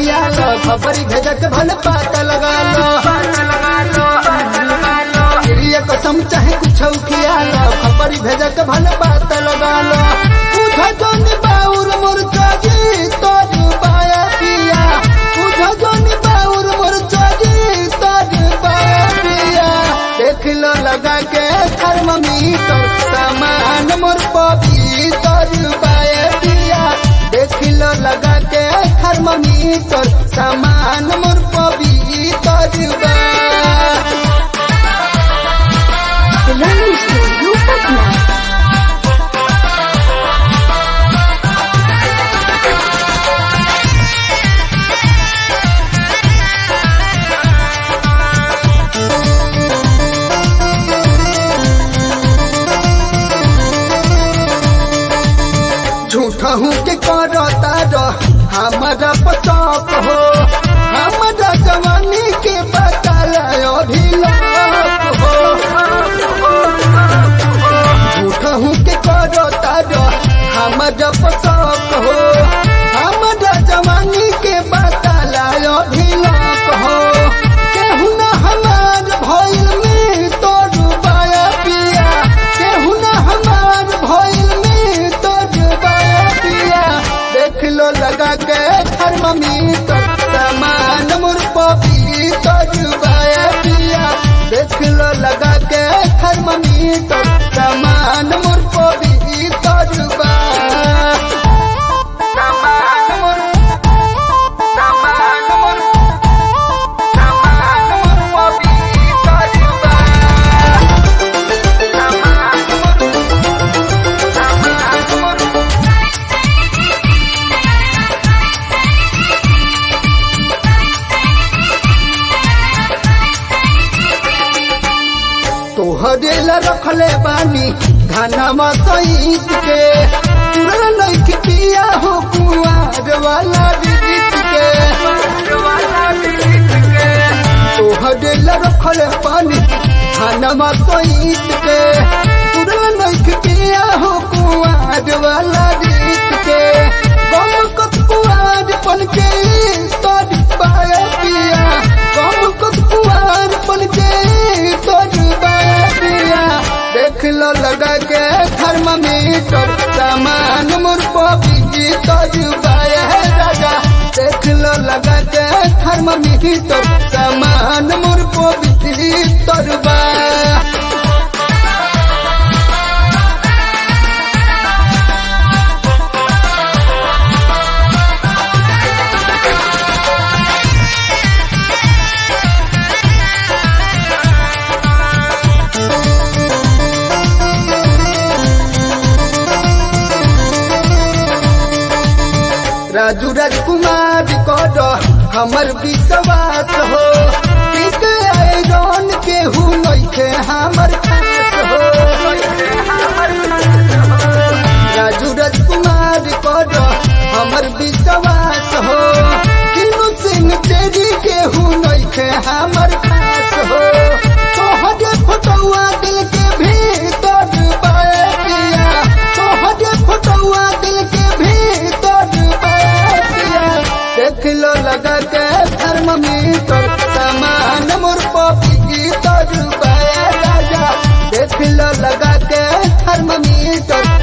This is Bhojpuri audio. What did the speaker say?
पिया लो, खबरी भेजक भल पाता लगा लो। ये कसम चाहे कुछ किया लो, खबरी भेजक भल पाता लगा लो। पूछा जोनी बाउर मुर्चा जी तोर बाया पिया, पूछा जोनी बाउर मुर्चा जी तोर बाया पिया। देख लो लगा के थर्मामीटर, सामान मोर पवित्र बाया पिया। देख लो लगा के थर्मामीटर, सामान मोर पवित्र बा। Learning Studio Patna। झूठा हूँ के करता रह हमारा पचाप हो, हमारा जवानी के बताया अभी लाप हो। झूठा हूँ के करता रह हमारा पचाप हो, हमारा जवानी के बताया अभी लाप हो। केहू न हमार भइल में तोर बाया पिया, केहू न हमार भइल में तोर बाया पिया। देख लो लगा के थर्मामीटर, सामान मोर पवित्र बाया पिया। देख लो लगा के थर्मामीटर, सामान मोर पवित्र बा। तोहरे ला रखले बानी धनमा सहित के, पूरा नइख पिया हो कुआर वाला बीत के। तोहरे ला रखले बानी धनमा सहित के, पूरा नइख पिया हो कुआर वाला बीत के। गम कत कुआर पन के तोर बाया पिया, गम कत कुआर पन के तोर बाया पिया। देख लो लगा के थर्मामीटर, सामान मोर पवित्र बाया राजा। देख लो लगा के थर्मामीटर, सामान मोर पवित्र बा। राजू राजकुमार करो हमर विश्वास हो, ठीक आयरन के हूँ नइखे हमर खास हो। राजू राजकुमार करो हमर विश्वास हो, तीनों सिंह तेरी के हूँ नइखे हमर खास हो। तोहरे फोटोआ दिल के भीतर बाया पिया, तोहरे फोटोआ दिल के भीतर बाया पिया। देख लो लगा के थर्मामीटर, सामान मोर पवित्र बाया राजा। देख लो लगा के थर्मामीटर,